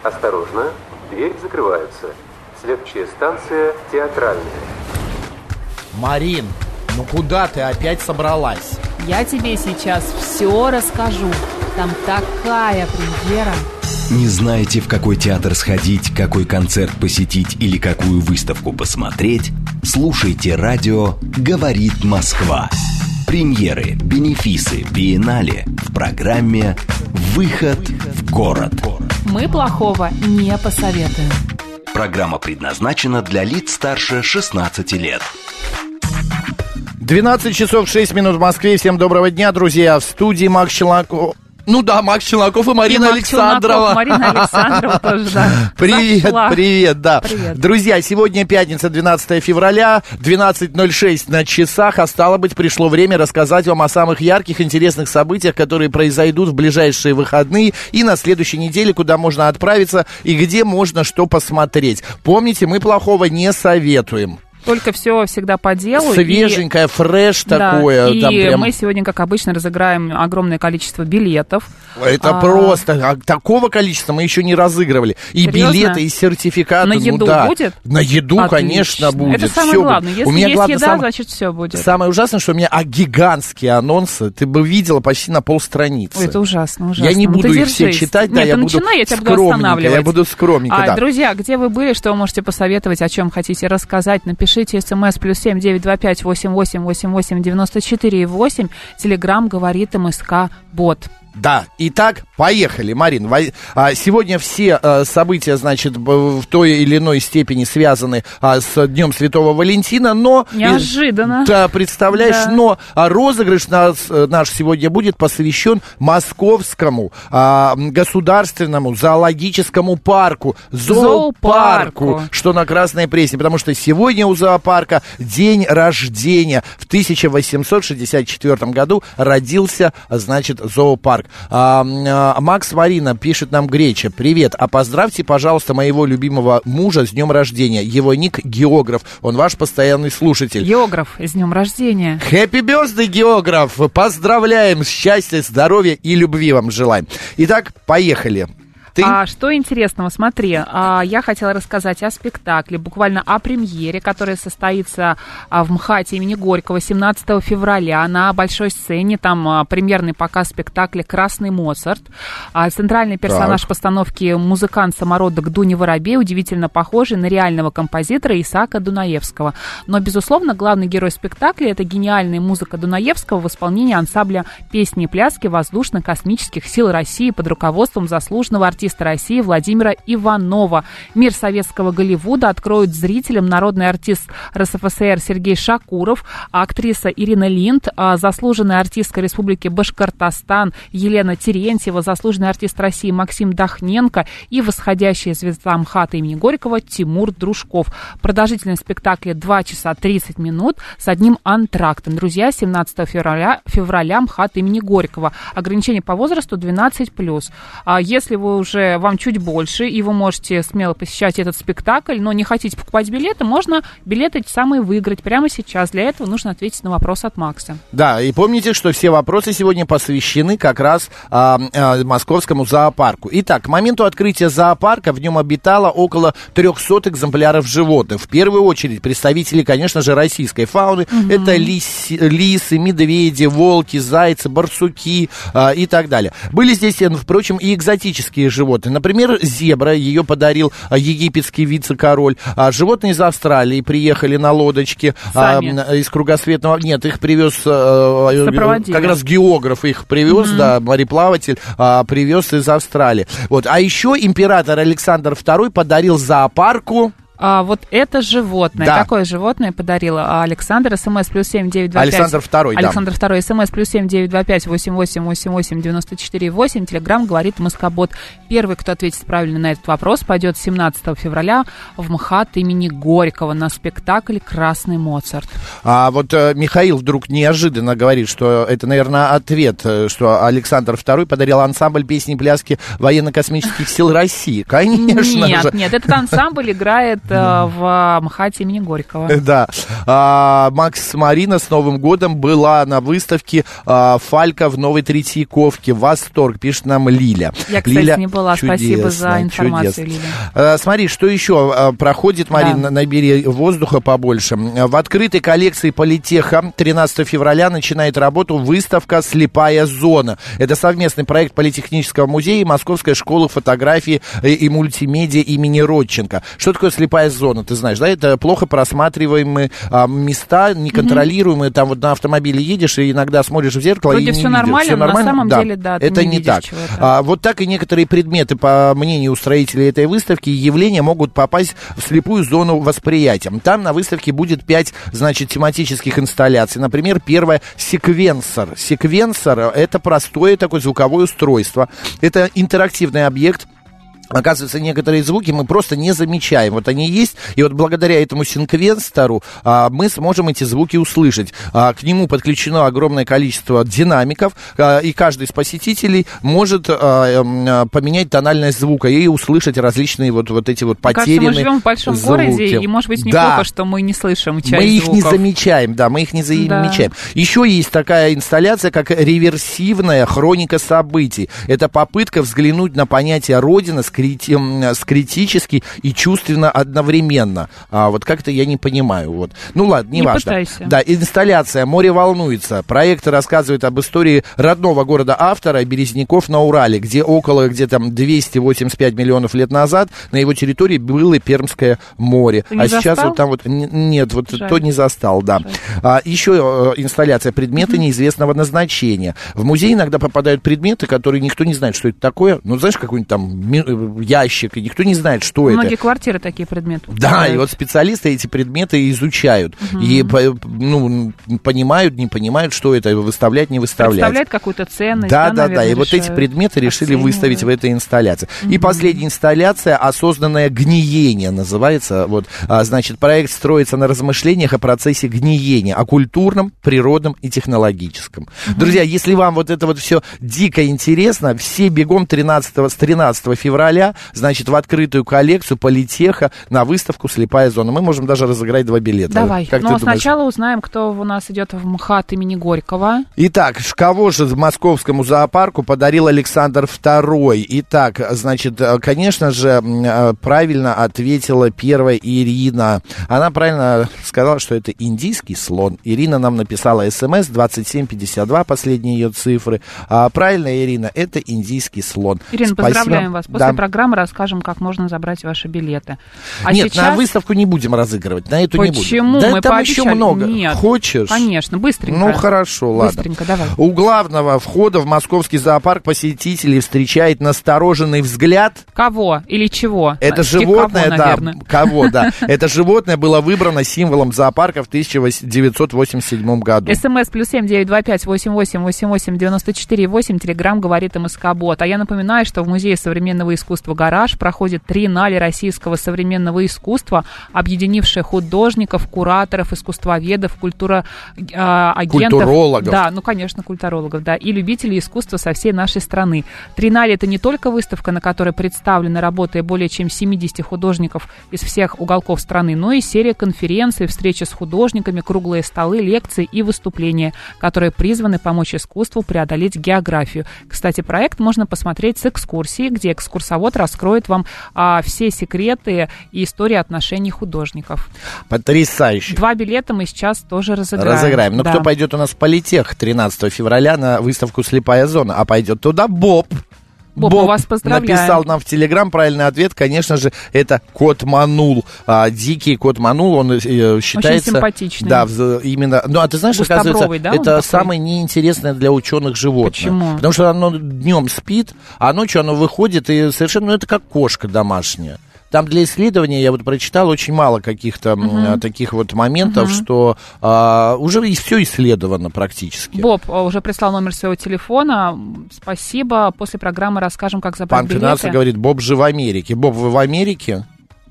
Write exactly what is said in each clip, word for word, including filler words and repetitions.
Осторожно, двери закрываются. Следующая станция Театральная. Марин, ну куда ты опять собралась? Я тебе сейчас все расскажу. Там такая премьера. Не знаете, в какой театр сходить, какой концерт посетить или какую выставку посмотреть? Слушайте радио «Говорит Москва». Премьеры, бенефисы, биеннале в программе «Выход в город». Мы плохого не посоветуем. Программа предназначена для лиц старше шестнадцати лет. двенадцать часов шесть минут в Москве. Всем доброго дня, друзья. В студии Макс Челноков. Ну да, Макс Челноков и Марина и Александрова. Челноков, Марина Александрова тоже, да. Привет, Зашла. привет, да. Привет. Друзья, сегодня пятница, двенадцатое февраля, двенадцать ноль шесть на часах, а стало быть, пришло время рассказать вам о самых ярких, интересных событиях, которые произойдут в ближайшие выходные и на следующей неделе, куда можно отправиться и где можно что посмотреть. Помните, мы плохого не советуем. Только все всегда по делу. Свеженькое, и... фреш да, такое. И там прям... мы сегодня, как обычно, разыграем огромное количество билетов. Это а... просто. А, такого количества мы еще не разыгрывали. И Серьезно? Билеты, и сертификаты. На еду ну, да. будет? На еду, Отлично. конечно, будет. Это самое все главное. будет. Если у меня есть главное, еда, сам... значит все будет. Самое ужасное, что у меня а, гигантские анонсы. Ты бы видела почти на полстраницы. Ой, это ужасно, ужасно. Я не буду ну, их держись. все читать, да, Нет, я буду начинай, я тебя буду скромненько. останавливать. Я буду скромненько, а, да. Друзья, где вы были, что вы можете посоветовать, о чем хотите рассказать, напишите смс плюс семь девять два пять восемь восемь восемь восемь девяносто четыре восемь. Телеграм говорит МСК Бот. Да, итак, поехали, Марин. Сегодня все события, значит, в той или иной степени связаны с Днем Святого Валентина, но... Неожиданно. Да, представляешь, да. но розыгрыш наш, наш сегодня будет посвящен Московскому государственному зоологическому парку, зоопарку, зоопарку, что на Красной Пресне, потому что сегодня у зоопарка день рождения. В тысяча восемьсот шестьдесят четвёртом году родился, значит, зоопарк. А, а, Макс Марина пишет нам Греча. Привет, а поздравьте, пожалуйста, моего любимого мужа с днем рождения. Его ник Географ, он ваш постоянный слушатель. Географ, с днем рождения. Хэппи бёрсдэй, Географ. Поздравляем, счастья, здоровья и любви вам желаем. Итак, поехали. Ты? А, что интересного, смотри, а, я хотела рассказать о спектакле, буквально о премьере, которая состоится а, в МХАТе имени Горького семнадцатого февраля на большой сцене. Там а, премьерный показ спектакля «Красный Моцарт». А, центральный персонаж так. постановки музыкант-самородок Дуня Воробей, удивительно похожий на реального композитора Исаака Дунаевского. Но, безусловно, главный герой спектакля — это гениальная музыка Дунаевского в исполнении ансамбля песни и пляски воздушно-космических сил России под руководством заслуженного артиста России Владимира Иванова. Мир советского Голливуда откроют зрителям народный артист РСФСР Сергей Шакуров, актриса Ирина Линд, заслуженная артистка Республики Башкортостан Елена Терентьева, заслуженный артист России Максим Дахненко и восходящая звезда МХАТа имени Горького Тимур Дружков. Продолжительность спектакля два часа тридцать минут с одним антрактом. Друзья, семнадцатого февраля, февраля МХАТ имени Горького. Ограничение по возрасту двенадцать плюс. Если вы уже вам чуть больше, и вы можете смело посещать этот спектакль, но не хотите покупать билеты, можно билеты эти самые выиграть прямо сейчас. Для этого нужно ответить на вопрос от Макса. Да, и помните, что все вопросы сегодня посвящены как раз а, а, Московскому зоопарку. Итак, к моменту открытия зоопарка в нем обитало около трехсот экземпляров животных. В первую очередь представители, конечно же, российской фауны. Угу. Это лис, лисы, медведи, волки, зайцы, барсуки а, и так далее. Были здесь, впрочем, и экзотические животные. Например, зебра, ее подарил а, египетский вице-король. А, животные из Австралии приехали на лодочке а, из кругосветного... Нет, их привез а, как раз географ, их привез, mm-hmm. да, мореплаватель а, привез из Австралии. Вот. А еще император Александр второй подарил зоопарку... А, вот это животное. Да. Какое животное подарила Александр? СМС плюс семь девять два пять. Александр второй, Александр да. второй. СМС плюс семь девять два пять восемь восемь восемь восемь девяносто четыре восемь. Телеграм говорит Москобот. Первый, кто ответит правильно на этот вопрос, пойдет семнадцатого февраля в МХАТ имени Горького на спектакль «Красный Моцарт». А вот э, Михаил вдруг неожиданно говорит, что это, наверное, ответ, что Александр второй подарил ансамбль песни и пляски военно-космических сил России. Конечно нет, же. Нет, этот ансамбль играет э, в МХАТе имени Горького. Да. А, Макс Марина с Новым годом была на выставке а, Фалька в Новой Третьяковке. Восторг, пишет нам Лиля. Я, кстати, Лиля, не была. чудесно, Спасибо за информацию, чудесно. Лиля. А, смотри, что еще а, проходит, Марина, да. Набери воздуха побольше. В открытой коллекции Политеха тринадцатого февраля начинает работу выставка «Слепая зона». Это совместный проект Политехнического музея и Московской школы фотографии и мультимедиа имени Родченко. Что такое слепая зона, ты знаешь, да? Это плохо просматриваемые а, места, неконтролируемые. Mm-hmm. Там вот на автомобиле едешь и иногда смотришь в зеркало. Вроде и не все видишь. нормально, Все нормально, но на самом да. деле, да, ты это не, не видишь так. А, вот так и некоторые предметы, по мнению устроителей этой выставки, явления могут попасть в слепую зону восприятия. Там на выставке будет пять, значит, тематических инсталляций. Например, первое — секвенсор. Секвенсор — это простое такое звуковое устройство. Это интерактивный объект. Оказывается, некоторые звуки мы просто не замечаем. Вот они есть, и вот благодаря этому секвенсору а, мы сможем эти звуки услышать. А, к нему подключено огромное количество динамиков, а, и каждый из посетителей может а, а, поменять тональность звука и услышать различные вот, вот эти вот потерянные звуки. Кажется, мы живем в большом звуки. городе, и, может быть, неплохо, да. что мы не слышим часть Мы их звуков. не замечаем, да, мы их не замечаем. Да. Еще есть такая инсталляция, как реверсивная хроника событий. Это попытка взглянуть на понятие «родина» с с критически и чувственно одновременно. А вот как-то я не понимаю. Вот. Ну ладно, не, не важно. Пытайся. Да, инсталляция «Море волнуется». Проект рассказывает об истории родного города автора Березников на Урале, где около где-то двести восемьдесят пять миллионов лет назад на его территории было Пермское море. Ты не а сейчас застал? Вот там вот нет, вот Жаль. то не застал, да. А, еще инсталляция «Предметы неизвестного назначения». В музей иногда попадают предметы, которые никто не знает, что это такое. Ну, знаешь, какой-нибудь там ящик, и никто не знает, что Многие это. Многие квартиры такие предметы. Да, попадают. и вот специалисты эти предметы изучают. Угу. И ну, понимают, не понимают, что это, выставлять, не выставлять. Представляет какую-то ценность. Да, да, да, да. И вот эти предметы решили выставить в этой инсталляции. Угу. И последняя инсталляция «Осознанное гниение» называется. Вот, а, значит, проект строится на размышлениях о процессе гниения, о культурном, природном и технологическом. Угу. Друзья, если вам вот это вот все дико интересно, все бегом тринадцатого, с тринадцатого февраля, значит, в открытую коллекцию Политеха на выставку «Слепая зона». Мы можем даже разыграть два билета. Давай. Как Но сначала узнаем, кто у нас идет в МХАТ имени Горького. Итак, кого же московскому зоопарку подарил Александр второй? Итак, значит, конечно же, правильно ответила первая Ирина. Она правильно сказала, что это индийский слон. Ирина нам написала смс двадцать семь пятьдесят два, последние ее цифры. А правильно, Ирина, это индийский слон. Ирина, Спасибо. Поздравляем вас. После да. программы расскажем, как можно забрать ваши билеты. А Нет, сейчас... на выставку не будем разыгрывать, на эту Почему? не будем. Почему? Да Мы там пообещали. еще много. Нет. Хочешь? Конечно, быстренько. Ну, хорошо, ладно. Быстренько, давай. У главного входа в московский зоопарк посетителей встречает настороженный взгляд. Кого или чего? Это Те животное, кого, да, наверное. кого, да. Это животное было выбрано символом зоопарка в тысяча девятьсот восемьдесят седьмом году. СМС плюс семь девять два пять восемь восемь восемь восемь девяносто четыре восемь. Телеграмм говорит МСК-бот. А я напоминаю, что в Музее современного искусства «Гараж» проходит триеннале российского современного искусства, объединившее художников, кураторов, искусствоведов, культура, э, агентов. Культурологов. Да, ну, конечно, культурологов, да, и любителей искусства со всей нашей страны. Триеннале — это не только выставка, на которой представлены работы более чем семидесяти художников из всех уголков страны, но и серия конференций, встречи с художниками, круглые столы, лекции и выступления, которые призваны помочь искусству преодолеть географию. Кстати, проект можно посмотреть с экскурсии, где экскурсовод раскроет вам а, все секреты и истории отношений художников. Потрясающе. Два билета мы сейчас тоже разыграем. Разыграем. Но да. кто пойдет у нас в Политех тринадцатого февраля на выставку «Слепая зона», а пойдет туда Боб. Боб, Боб мы вас поздравляем. Написал нам в Телеграм правильный ответ, конечно же, это кот Манул. А, дикий кот Манул, он э, считается... Очень симпатичный. Да, в, именно... Ну, а ты знаешь, оказывается, да, это самое неинтересное для ученых животное. Почему? Потому что оно днем спит, а ночью оно выходит, и совершенно, ну, это как кошка домашняя. Там для исследования, я вот прочитал, очень мало каких-то uh-huh. таких вот моментов, uh-huh. что а, уже и все исследовано практически. Боб уже прислал номер своего телефона. Спасибо. После программы расскажем, как забрать Пан билеты. Финанса говорит, Боб же в Америке. Боб, вы в Америке?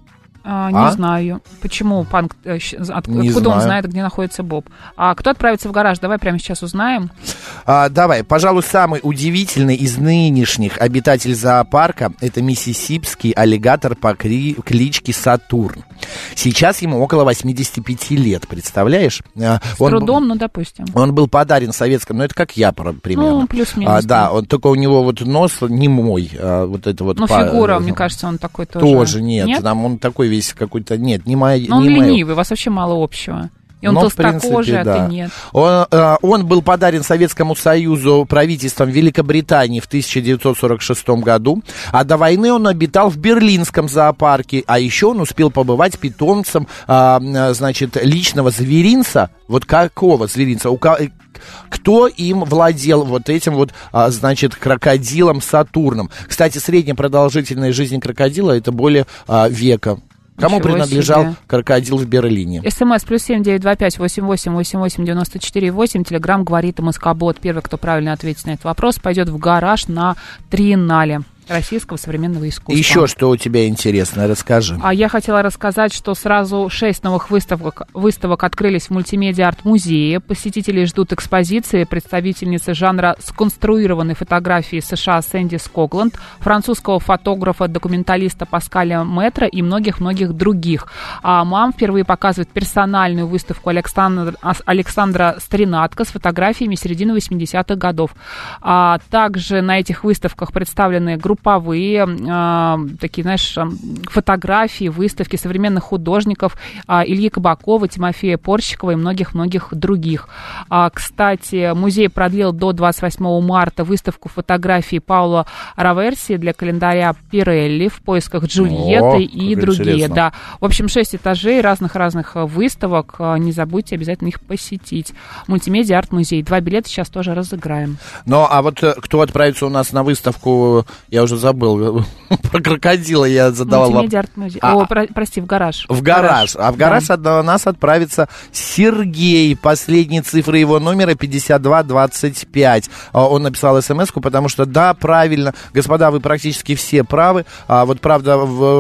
А, не а? знаю. Почему Панк... От, не откуда знаю. он знает, где находится Боб? А кто отправится в гараж? Давай прямо сейчас узнаем. А, давай, пожалуй, самый удивительный из нынешних обитателей зоопарка — это миссисипский аллигатор по кри... кличке Сатурн. Сейчас ему около восемьдесят пять лет, представляешь? С он, трудом, ну, допустим. Он был подарен советскому, ну, это как я примерно. Ну, плюс-минус. А, да, он, только у него вот нос не мой, а, вот это вот. Ну, по... фигура, мне кажется, он такой тоже. Тоже нет, нет? Там он такой весь какой-то, нет, не моя. Но он не ленивый, моя. У вас вообще мало общего. И он Но, толстокожий, а да. ты нет. Он, он был подарен Советскому Союзу правительством Великобритании в тысяча девятьсот сорок шестом году, а до войны он обитал в Берлинском зоопарке, а еще он успел побывать питомцем, значит, личного зверинца. Вот какого зверинца? У кого... Кто им владел вот этим вот, значит, крокодилом Сатурном? Кстати, средняя продолжительность жизни крокодила — это более века. Кому Ничего принадлежал себе. крокодил в Берлине? СМС плюс семь девять два пять восемь восемь восемь восемь девяносто четыре восемь. Телеграм говорит МСК-бот. Первый, кто правильно ответит на этот вопрос, пойдет в гараж на Триеннале российского современного искусства. Еще что у тебя интересно, расскажи. А я хотела рассказать, что сразу шесть новых выставок, выставок открылись в мультимедиа-арт-музее. Посетители ждут экспозиции представительницы жанра сконструированной фотографии США Сэнди Скогланд, французского фотографа-документалиста Паскаля Метра и многих-многих других. А МАМ впервые показывает персональную выставку Александра, Александра Стринатко с фотографиями середины восьмидесятых годов. А также на этих выставках представлены группы групповые, э, такие, знаешь, фотографии, выставки современных художников э, Ильи Кабакова, Тимофея Порщикова и многих-многих других. А, кстати, музей продлил до двадцать восьмого марта выставку фотографий Паула Раверси для календаря Пирелли в поисках Джульетты О, и как другие. интересно. Да. В общем, шесть этажей разных-разных выставок. Не забудьте обязательно их посетить. Мультимедиа арт-музей. Два билета сейчас тоже разыграем. Ну, а вот кто отправится у нас на выставку, я уже забыл, про крокодила я задавал вопрос. Мультимедиа арт-музей. А, О, про, прости, в гараж. В гараж. А в гараж да. от нас отправится Сергей. Последние цифры его номера пятьдесят два двадцать пять. Он написал смс-ку, потому что, да, правильно, господа, вы практически все правы. А вот, правда,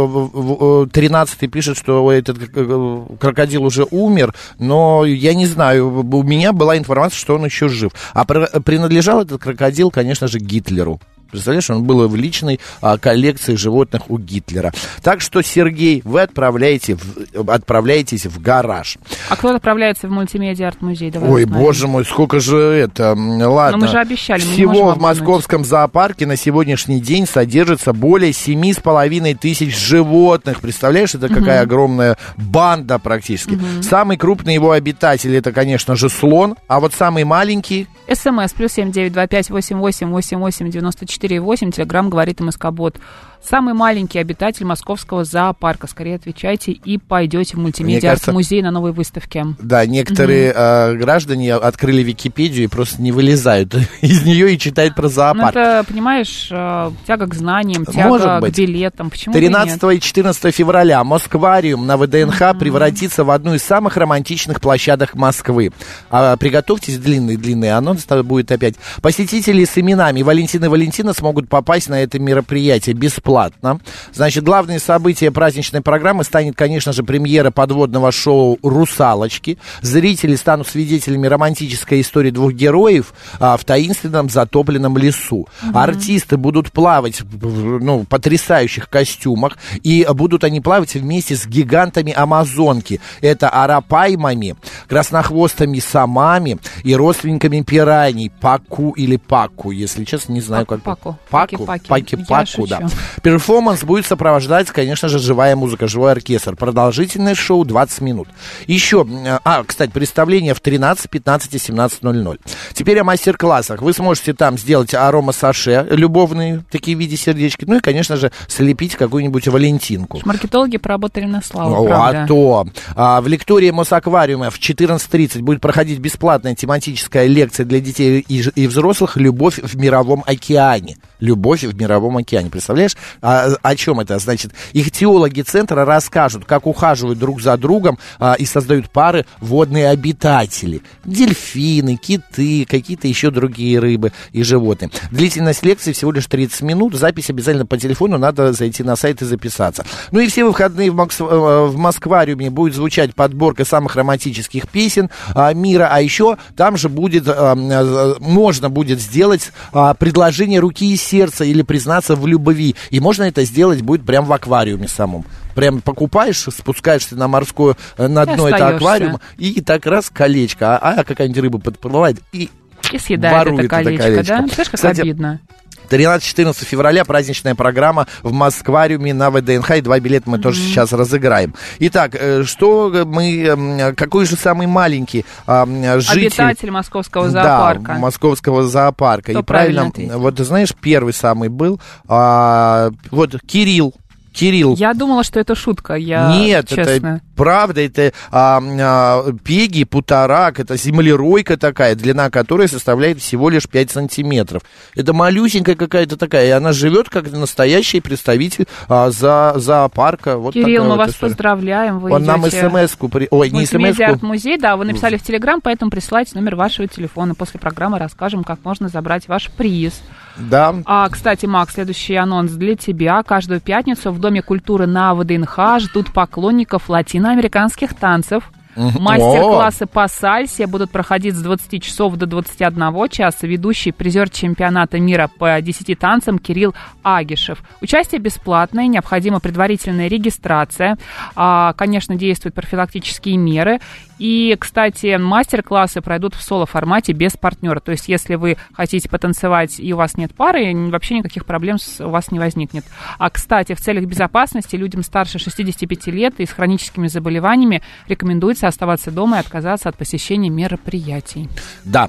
в тринадцатый пишет, что этот крокодил уже умер, но я не знаю, у меня была информация, что он еще жив. А принадлежал этот крокодил, конечно же, Гитлеру. Представляешь, он был в личной а, коллекции животных у Гитлера. Так что, Сергей, вы отправляете в, отправляетесь в гараж. А кто отправляется в мультимедиа арт-музей? Давай Ой, узнаем. боже мой, сколько же это... Ладно. Но мы же обещали, мы не Всего можем в московском зоопарке на сегодняшний день содержится более семь с половиной тысяч животных. Представляешь, это какая Угу. огромная банда практически. Угу. Самый крупный его обитатель — это, конечно же, слон. А вот самый маленький... СМС плюс семь девять два пять восемь восемь восемь восемь девяносто четыре восемь. Телеграм говорит МСК-бот. Самый маленький обитатель московского зоопарка. Скорее отвечайте и пойдете в мультимедиа арт-музей на новой выставке. Да, некоторые угу. э, граждане открыли Википедию и просто не вылезают из нее и читают про зоопарк. Ну, это, понимаешь, э, тяга к знаниям, тяга Может к быть. билетам. Почему тринадцатого и четырнадцатого февраля Москвариум на ВДНХ mm-hmm. превратится в одну из самых романтичных площадок Москвы. А, приготовьтесь, длинный-длинный анонс будет опять. Посетители с именами Валентина и Валентина смогут попасть на это мероприятие бесплатно. Значит, главное событие праздничной программы станет, конечно же, премьера подводного шоу «Русалочки». Зрители станут свидетелями романтической истории двух героев а, в таинственном затопленном лесу. Mm-hmm. Артисты будут плавать в ну, потрясающих костюмах, и будут они плавать вместе с гигантами Амазонки. Это арапаймами, краснохвостыми самами и родственниками пираний, паку или паку, если честно, не знаю, как... Паку. Паку? Паки-паки. Паки-паку, да. Перформанс будет сопровождать, конечно же, живая музыка, живой оркестр. Продолжительность шоу двадцать минут. Еще, а, кстати, представление в тринадцать, пятнадцать и семнадцать ноль ноль. Теперь о мастер-классах. Вы сможете там сделать арома-саше, любовные такие в виде сердечки, ну и, конечно же, слепить какую-нибудь валентинку. Маркетологи поработали на славу, О, правда. А то. А, в лектории Мосаквариума в четырнадцать тридцать будет проходить бесплатная тематическая лекция для детей и, и взрослых «Любовь в мировом океане». любовь в мировом океане. Представляешь, а, о чем это? Значит, ихтиологи центра расскажут, как ухаживают друг за другом а, и создают пары водные обитатели. Дельфины, киты, какие-то еще другие рыбы и животные. Длительность лекции всего лишь тридцать минут. Запись обязательно по телефону, надо зайти на сайт и записаться. Ну и все выходные в, Макс... в Москвариуме будет звучать подборка самых романтических песен а, мира, а еще там же будет, а, можно будет сделать а, предложение руки и сердца или признаться в любви. И можно это сделать будет прямо в аквариуме самом. Прям покупаешь, спускаешься на морское, на дно этого аквариума, и так раз колечко, а, а какая-нибудь рыба подплывает и, и съедает это колечко, это колечко, да? Знаешь, как Кстати, обидно. тринадцатого-четырнадцатого февраля праздничная программа в Москвариуме на ВДНХ, и два билета мы mm-hmm. тоже сейчас разыграем. Итак, что мы, какой же самый маленький а, житель... Обитатель московского зоопарка. Да, московского зоопарка. Кто и правильно, правильно вот знаешь, первый самый был, а, вот Кирилл. Кирилл. Я думала, что это шутка, я Нет, честно. это правда, это а, а, пеги, путарак, это землеройка такая, длина которой составляет всего лишь пять сантиметров. Это малюсенькая какая-то такая, и она живет как настоящий представитель а, за, зоопарка. Вот Кирилл, мы вот вас история. Поздравляем, вы Он идете... нам смс-ку... При... Ой, не смс-ку. Мультимедиа-арт-музей, да, вы написали в Телеграм, поэтому присылайте номер вашего телефона. После программы расскажем, как можно забрать ваш приз. Да. А, кстати, Макс, следующий анонс для тебя. Каждую пятницу в Доме культуры на ВДНХ ждут поклонников латиноамериканских танцев. Мастер-классы по сальсе будут проходить с двадцати часов до двадцати одного часа. Ведущий призер чемпионата мира по десяти танцам Кирилл Агишев. Участие бесплатное, необходима предварительная регистрация. А, конечно, действуют профилактические меры. И, кстати, мастер-классы пройдут в соло-формате без партнера. То есть, если вы хотите потанцевать и у вас нет пары, вообще никаких проблем у вас не возникнет. А, кстати, в целях безопасности людям старше шестидесяти пяти лет и с хроническими заболеваниями рекомендуется оставаться дома и отказаться от посещения мероприятий. Да,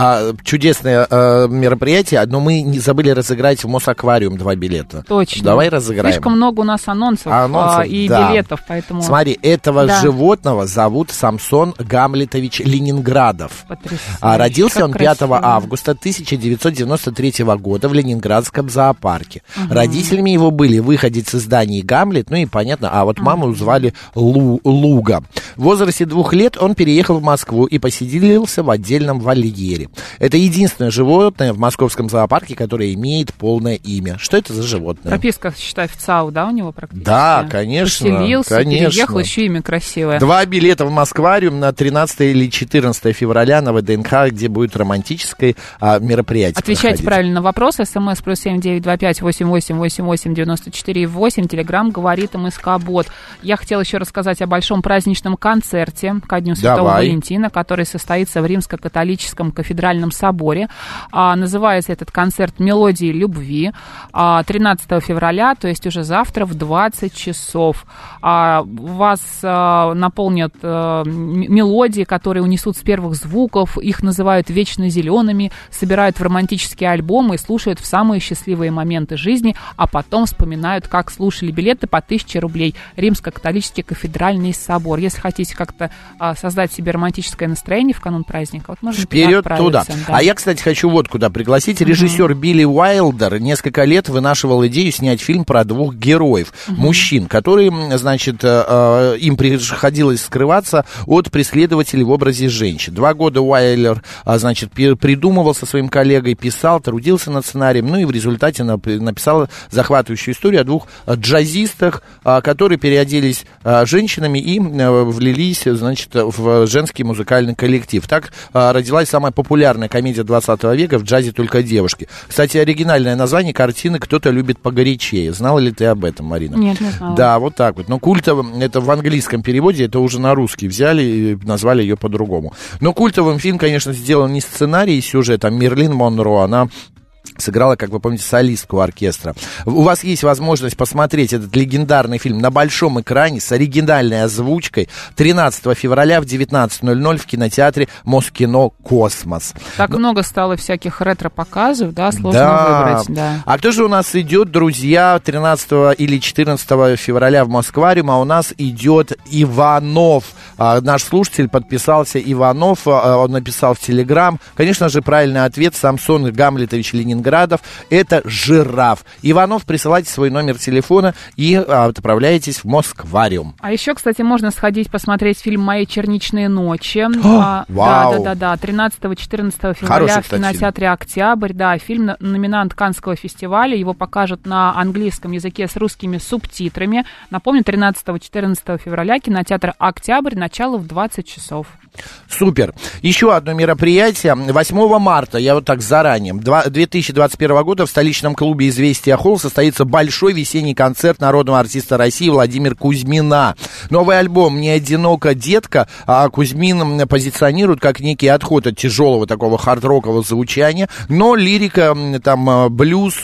чудесное мероприятие, но мы не забыли разыграть в Мосаквариум два билета. Точно. Давай разыграем. Слишком много у нас анонсов, анонсов и да. билетов, поэтому... Смотри, этого да. животного зовут Самсон Гамлетович Ленинградов. Потрясающе. Родился как он пятого красиво. августа тысяча девятьсот девяносто третьего года в Ленинградском зоопарке. Угу. Родителями его были выходец из Дании Гамлет, ну и понятно, а вот маму угу. звали Лу, Луга. В возрасте двух лет он переехал в Москву и поселился в отдельном вольере. Это единственное животное в московском зоопарке, которое имеет полное имя. Что это за животное? Прописка, считай, в ЦАУ, да, у него практически? Да, конечно. Поселился, конечно. переехал, еще имя красивое. Два билета в Москвариум на тринадцатое или четырнадцатое февраля на ВДНХ, где будет романтическое а, мероприятие. Отвечайте проходить. Правильно на вопросы. СМС плюс семь девять два пять восемь восемь восемь восемь девяносто четыре восемь. Телеграм говорит МСК-бот. Я хотела еще рассказать о большом праздничном концерте ко Дню Святого Давай. Валентина, который состоится в Римско-католическом кафедральном соборе. А, называется этот концерт «Мелодии любви». А, тринадцатого февраля, то есть уже завтра в двадцать часов. А, вас а, наполнят а, мелодии, которые унесут с первых звуков. Их называют вечно зелеными, собирают в романтические альбомы и слушают в самые счастливые моменты жизни, а потом вспоминают, как слушали. Билеты по тысяче рублей. Римско-католический кафедральный собор. Если хотите как-то а, создать себе романтическое настроение в канун праздника, вот можно вперед туда. Да. А я, кстати, хочу вот куда пригласить. Режиссер mm-hmm. Билли Уайлдер несколько лет вынашивал идею снять фильм про двух героев, mm-hmm. мужчин, которые, значит, э, им приходилось скрываться от преследователей в образе женщин. Два года Уайлдер, значит, придумывал со своим коллегой, писал, трудился над сценарием, ну и в результате написал захватывающую историю о двух джазистах, которые переоделись женщинами и влились, значит, в женский музыкальный коллектив. Так родилась самая популярная комедия двадцатого века «В джазе только девушки». Кстати, оригинальное название картины «Кто-то любит погорячее». Знала ли ты об этом, Марина? Нет, не знала. Да, вот так вот. Но культовым, это в английском переводе, это уже на русский взяли и назвали ее по-другому. Но культовым фильм, конечно, сделан не сценарий и сюжет, а Мерлин Монро, она сыграла, как вы помните, солистку оркестра. У вас есть возможность посмотреть этот легендарный фильм на большом экране с оригинальной озвучкой тринадцатого февраля в девятнадцать ноль ноль в кинотеатре Москино «Космос». Так Но... много стало всяких ретро-показов, да, сложно да. выбрать. Да. А кто же у нас идет, друзья, тринадцатого или четырнадцатого февраля в Москвариум, а у нас идет Иванов. А, наш слушатель подписался Иванов, а, он написал в Телеграм. Конечно же, правильный ответ Самсон Гамлетович Ленинградов. градов. Это жираф. Иванов, присылайте свой номер телефона и а, отправляйтесь в Москвариум. А еще, кстати, можно сходить посмотреть фильм «Мои черничные ночи». О, а, вау. Да, да, да, да. тринадцатого-четырнадцатого февраля Хороший, в кинотеатре «Октябрь». Да, фильм номинант Каннского фестиваля. Его покажут на английском языке с русскими субтитрами. Напомню, тринадцатого-четырнадцатого февраля кинотеатр «Октябрь», начало в двадцать часов. Супер. Еще одно мероприятие. восьмого марта, я вот так заранее, две тысячи двадцать первого года в столичном клубе «Известия Холл» состоится большой весенний концерт народного артиста России Владимира Кузьмина. Новый альбом «Не одинока детка» а Кузьмин позиционирует как некий отход от тяжелого такого хард-рокового звучания, но лирика, там, блюз,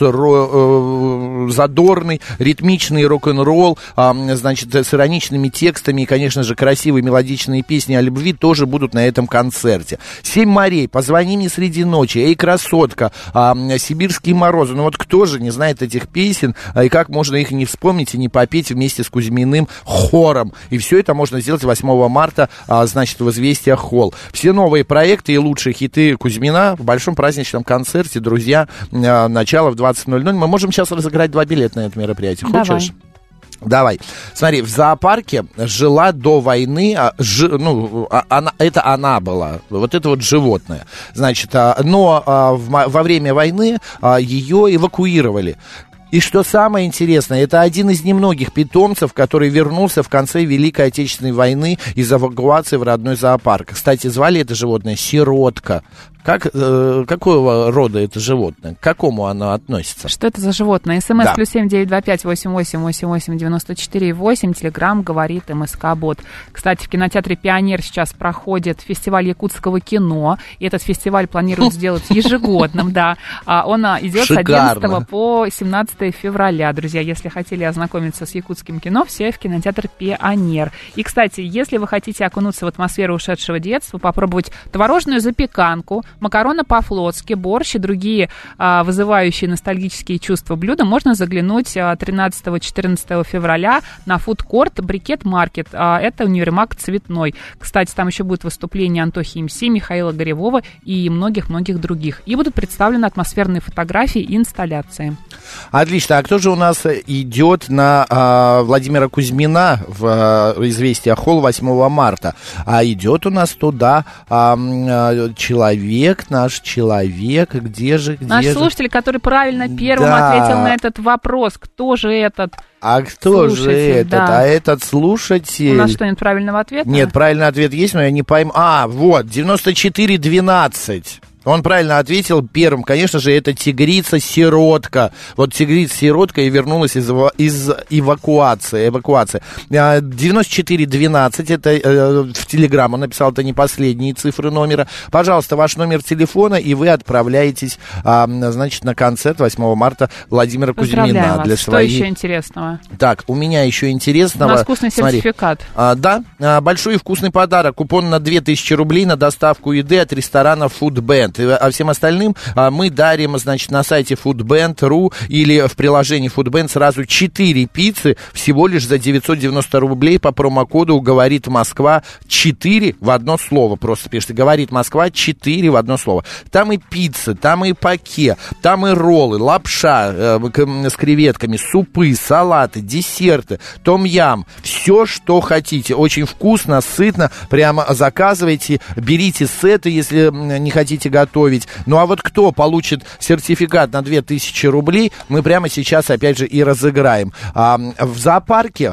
ро, э, задорный, ритмичный рок-н-ролл, э, значит, с ироничными текстами и, конечно же, красивые мелодичные песни о любви тоже будут на этом концерте. «Семь морей», «Позвони мне среди ночи», «Эй, красотка», а, «Сибирские морозы». Ну вот кто же не знает этих песен, а, и как можно их не вспомнить и не попеть вместе с Кузьминым хором. И все это можно сделать восьмого марта, а, значит, в «Известиях Холл». Все новые проекты и лучшие хиты Кузьмина в большом праздничном концерте, друзья, а, начало в двадцать ноль ноль. Мы можем сейчас разыграть два билета на это мероприятие. Давай. Хочешь? Давай. Смотри, в зоопарке жила до войны, а, ж, ну, а, она, это она была, вот это вот животное. Значит, а, но а, в, во время войны а, ее эвакуировали. И что самое интересное, это один из немногих питомцев, который вернулся в конце Великой Отечественной войны из эвакуации в родной зоопарк. Кстати, звали это животное Сиротка. Как, э, какого рода это животное? К какому оно относится? Что это за животное? СМС Да. плюс семь девять два пять восемь восемь восемь восемь девяносто четыре восемь. Телеграм говорит МСК-бот. Кстати, в кинотеатре «Пионер» сейчас проходит фестиваль якутского кино. И этот фестиваль планируют сделать ежегодным, да. Он идет с одиннадцатого по семнадцатое февраля. Друзья, если хотели ознакомиться с якутским кино, все в кинотеатр «Пионер». И, кстати, если вы хотите окунуться в атмосферу ушедшего детства, попробовать творожную запеканку, макароны по-флотски, борщ и другие а, вызывающие ностальгические чувства блюда, можно заглянуть а, тринадцатого-четырнадцатого февраля на фудкорт Брикет Маркет. А, это универмаг Цветной. Кстати, там еще будет выступление Антохи МС, Михаила Горевого и многих-многих других. И будут представлены атмосферные фотографии и инсталляции. Отлично. А кто же у нас идет на а, Владимира Кузьмина в а, «Известия Холл» восьмого марта? А идет у нас туда а, а, человек, наш человек, где же, где Наш же? слушатель, который правильно первым Да. ответил на этот вопрос. Кто же этот? А кто же Слушатель, этот? да. А этот слушатель... У нас что, нет правильного ответа? Нет, правильный ответ есть, но я не пойму. А, вот, девяносто четыре двенадцать. Он правильно ответил первым. Конечно же, это тигрица-сиротка. Вот тигрица-сиротка и вернулась из, из эвакуации. эвакуации. девяносто четыре двенадцать, это э, в Телеграм он написал, это не последние цифры номера. Пожалуйста, ваш номер телефона, и вы отправляетесь, э, значит, на концерт восьмого марта Владимира Кузьмина. Вас. Для Что своей... еще интересного? Так, у меня еще интересного. У нас вкусный сертификат. А, да, а, большой и вкусный подарок. Купон на две тысячи рублей на доставку еды от ресторана Food Band. А всем остальным а, мы дарим, значит, на сайте foodband точка ру или в приложении Food Band сразу четыре пиццы всего лишь за девятьсот девяносто рублей по промокоду «Говорит Москва» четыре в одно слово. Просто пишите «Говорит Москва» четыре в одно слово. Там и пицца, там и паке, там и роллы, лапша э, с креветками, супы, салаты, десерты, том-ям. Все, что хотите. Очень вкусно, сытно. Прямо заказывайте, берите сеты, если не хотите готовить. Ну а вот кто получит сертификат на две тысячи рублей, мы прямо сейчас опять же и разыграем. А, в зоопарке,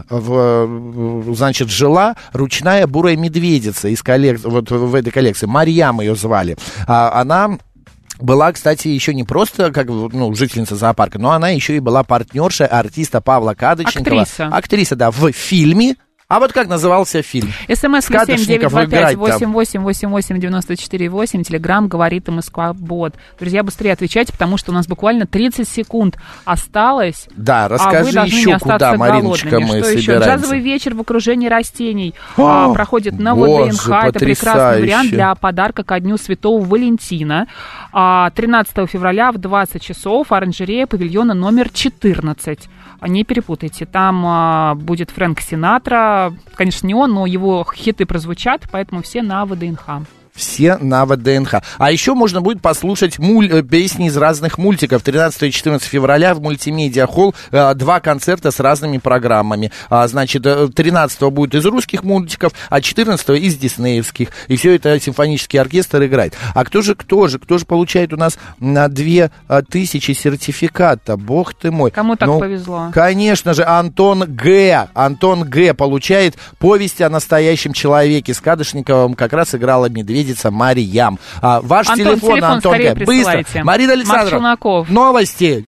в, значит, жила ручная бурая медведица из коллек... вот в этой коллекции. Марьям ее звали. А, она... была, кстати, еще не просто как ну, жительница зоопарка, но она еще и была партнерша артиста Павла Кадочникова. Актриса. Актриса, да, в фильме. А вот как назывался фильм? СМС плюс семь девять два пять восемь восемь восемь восемь девяносто четыре восемь. Телеграм говорит МСК-бот. Друзья, быстрее отвечайте, потому что у нас буквально тридцать секунд осталось. Да, расскажи а вы еще, куда, Мариночка, мы Что еще? собираемся. Джазовый вечер в окружении растений О, а, проходит на боже, ВДНХ. Это прекрасный вариант для подарка ко Дню Святого Валентина. А, тринадцатого февраля в двадцать часов оранжерея павильона номер четырнадцать. Не перепутайте, там а, будет Фрэнк Синатра. Конечно, не он, но его хиты прозвучат, поэтому все на ВДНХ. все на ВДНХ. А еще можно будет послушать муль... песни из разных мультиков. тринадцатого и четырнадцатого февраля в мультимедиа-холл э, два концерта с разными программами. А, значит, тринадцатого будет из русских мультиков, а четырнадцатого из диснеевских. И все это симфонический оркестр играет. А кто же, кто же, кто же получает у нас на две тысячи сертификата? Бог ты мой. Кому так ну, повезло? Конечно же, Антон Г. Антон Г. получает «Повесть о настоящем человеке». С Кадышниковым как раз играла медведица Марьям. А, ваш Антон, телефон, телефон Антон Г. Быстро. Марина Александровна, новости.